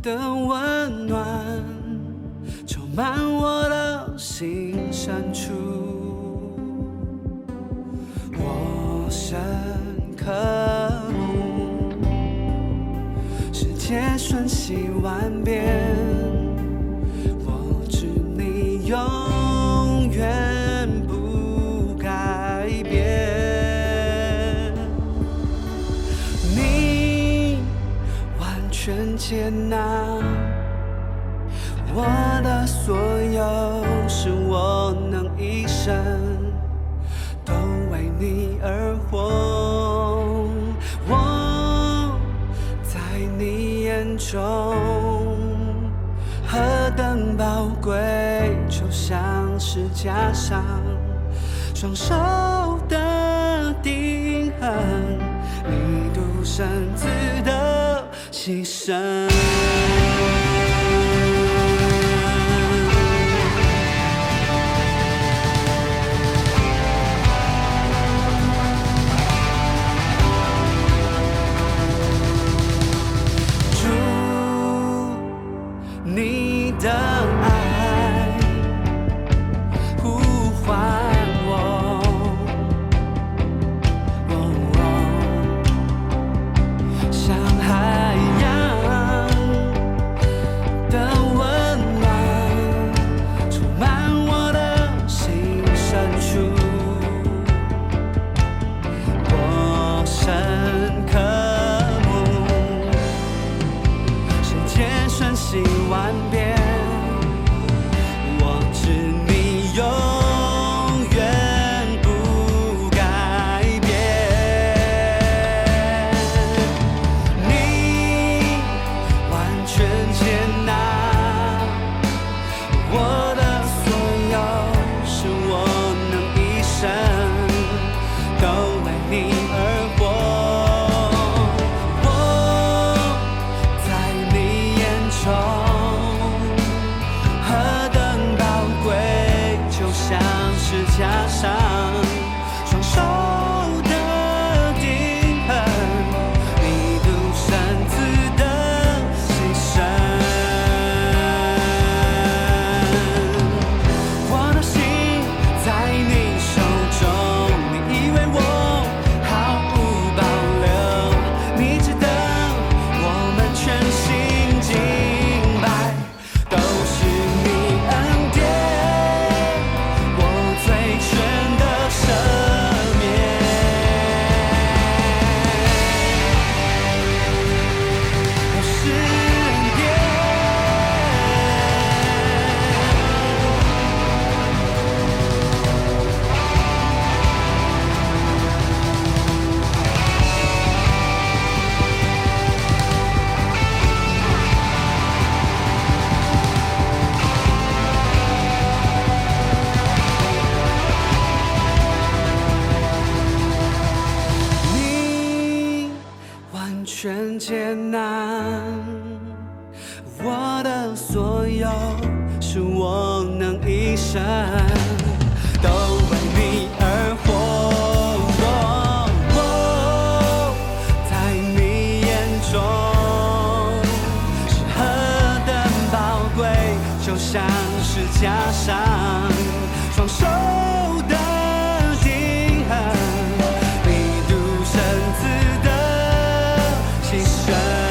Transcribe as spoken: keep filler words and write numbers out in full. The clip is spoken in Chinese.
的温暖充满我的心深处，我深刻悟，世界瞬息万变，我知你永远不改变，你完全接纳我的所有，使我能一生都为你而活。我在你眼中何等宝贵，就像是加上双手的钉痕，你独生子的牺牲。你的爱呼唤我，哦哦，像海洋的温暖充满我的心深处，我深刻悟，世界瞬息万变，我知你永远不改变，你完全接纳我的所有，使我能一生都为你而活。加上双手的钉痕，你独生子的牺牲，我的心在你手中，你已为我毫无保留，你值得我们全心敬拜，都是你恩典。全接纳我的所有，使我能一生都为你而活。在你眼中是何等宝贵，就像是加上双手的钉痕，你独生子的牺牲。